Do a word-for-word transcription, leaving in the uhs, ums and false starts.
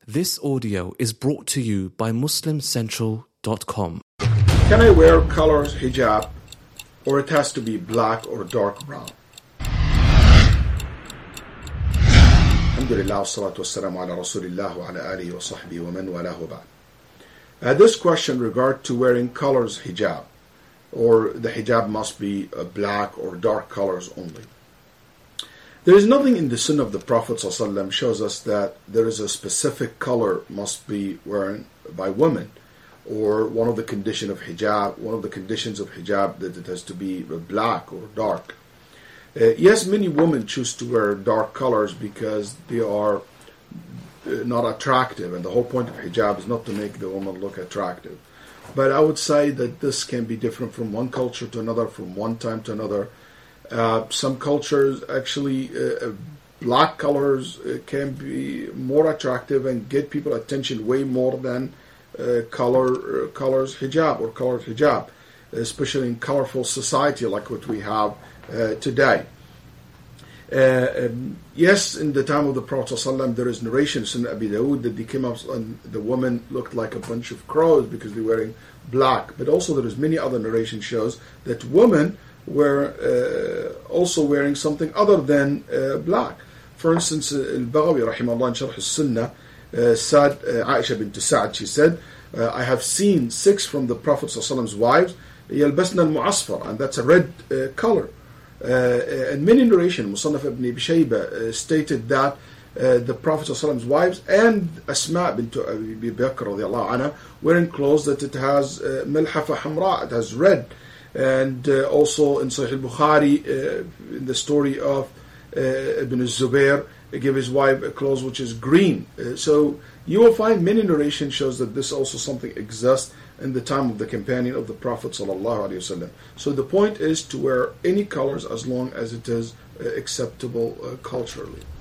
This audio is brought to you by Muslim Central dot com. Can I wear colors hijab, or it has to be black or dark brown? Alhamdulillah, wassalatu wassalamu ala rasulillah wa ala alihi wa sahbihi wa man walahu ba'd. Uh, this question regard to wearing colors hijab, or the hijab must be uh, black or dark colors only. There is nothing in the Sunnah of the Prophet ﷺ shows us that there is a specific color must be worn by women, or one of the conditions of hijab, one of the conditions of hijab that it has to be black or dark. Uh, yes, many women choose to wear dark colors because they are not attractive, and the whole point of hijab is not to make the woman look attractive. But I would say that this can be different from one culture to another, from one time to another. Uh, some cultures actually, uh, black colors uh, can be more attractive and get people attention way more than uh, color uh, colors hijab or colored hijab, especially in colorful society like what we have uh, today. Uh, um, yes, in the time of the Prophet ﷺ, there is narration in Abi Dawood that they came up and the woman looked like a bunch of crows because they were wearing black. But also there is many other narration shows that women were uh, also wearing something other than uh, black. For instance, Al-Baghawi rahimahullah in Sharh al-Sunnah uh, said, uh, Aisha bint Sa'd, she said, uh, I have seen six from the Prophet ﷺ's wives, يلبسن المعصفر, and that's a red uh, color. Uh, and many narration, Musannaf ibn Abi Shayba uh, stated that uh, the Prophet ﷺ's wives and Asma bint Abi Bakr radiallahu anha wearing clothes that it has uh, milhafa hamra, it has red. And uh, also in Sahih al-Bukhari, uh, in the story of uh, Ibn Zubair, he gave his wife a clothes which is green. Uh, so you will find many narration shows that this also something exists in the time of the companion of the Prophet sallallahu alaihi wasallam. So the point is to wear any colors as long as it is uh, acceptable uh, culturally.